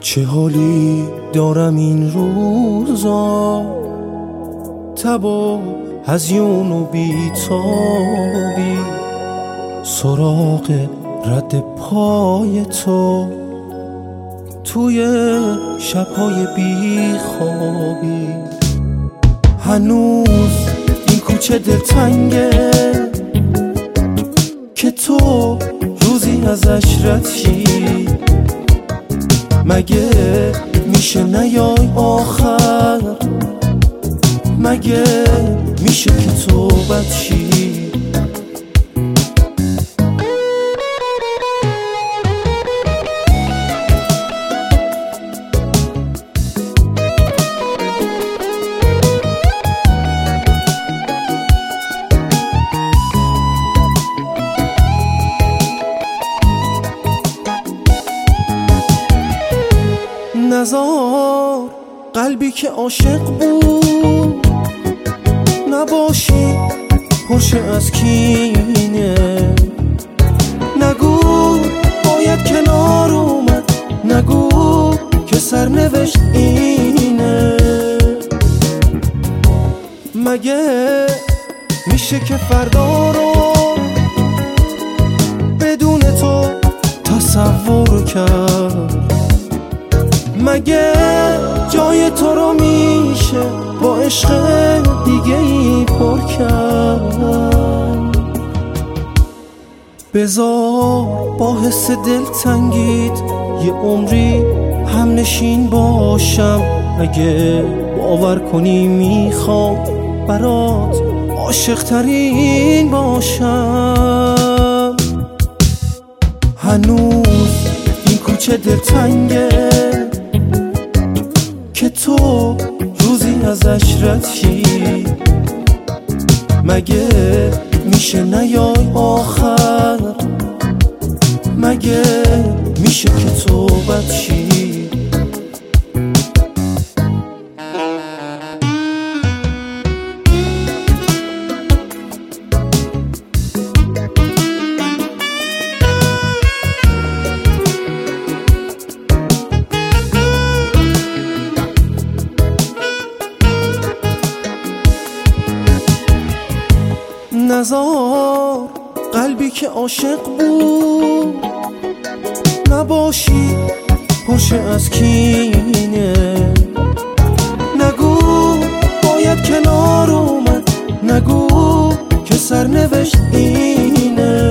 چه حالی دارم این روزا، تب و هزیون و بیتابی، سراغ رد پای تو توی شبهای بیخوابی. هنوز این کوچه دلتنگه که تو روزی ازش رد شی. مگه میشه نیای آخر؟ مگه میشه که تو بد شی؟ نزار قلبی که عاشق بود نباشی پرشه از کینه. نگو باید کنار اومد، نگو که سرنوشت اینه. مگه میشه که فردا رو بدون تو تصور کرد؟ مگه جای تو رو میشه با عشق دیگه ای پر کرد؟ بذار با حس دلتنگیت یه عمری هم نشین باشم. اگه باور کنی میخوام برات عاشق ترین باشم. هنوز این کوچه دلتنگه که تو روزی ازش رد شی. مگه میشه نیای آخر؟ مگه میشه که تو بد شی؟ نزار قلبی که عاشق بود نباشی پرشه از کینه. نگو باید کنار اومد، نگو که سرنوشت اینه.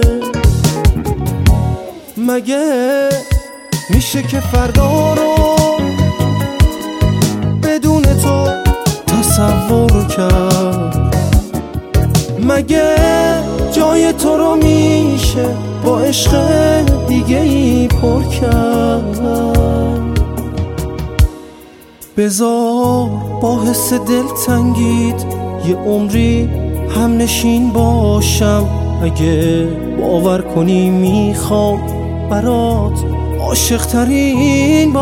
مگه میشه که فردا رو بدون تو تصور کرد؟ مگه جای تو رو میشه با عشق دیگه ای پر کرد؟ بذار با حس دلتنگیت یه عمری هم نشین باشم. اگه باور کنی میخوام برات عاشق ترین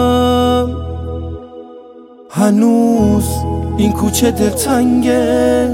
باشم. هنوز این کوچه دلتنگه